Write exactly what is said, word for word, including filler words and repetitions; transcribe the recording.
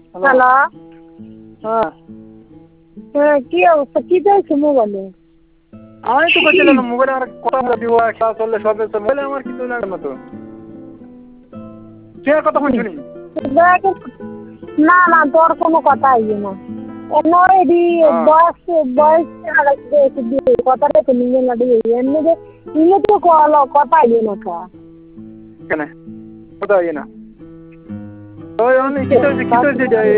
Hello. হ্যাঁ হ্যাঁ, কি অবস্থা? কি চাইছো মোবাইলে? আমি তো বলছিলাম মোবাইলে আমার কথা দিব খেলা চললে সবে তো মোবাইলে আমার কিছু লাগে না তো কে কতক্ষণ শুনি না না, তোর কোনো কথা আইবে না। এমনি হ্যাঁ বয়স বয়স কথাটা তো নিয়ে না দিয়ে এমনি যে নিয়ে তো কথা আইবে না কা কেন কথা হয় না তো আমি কি তো কি তো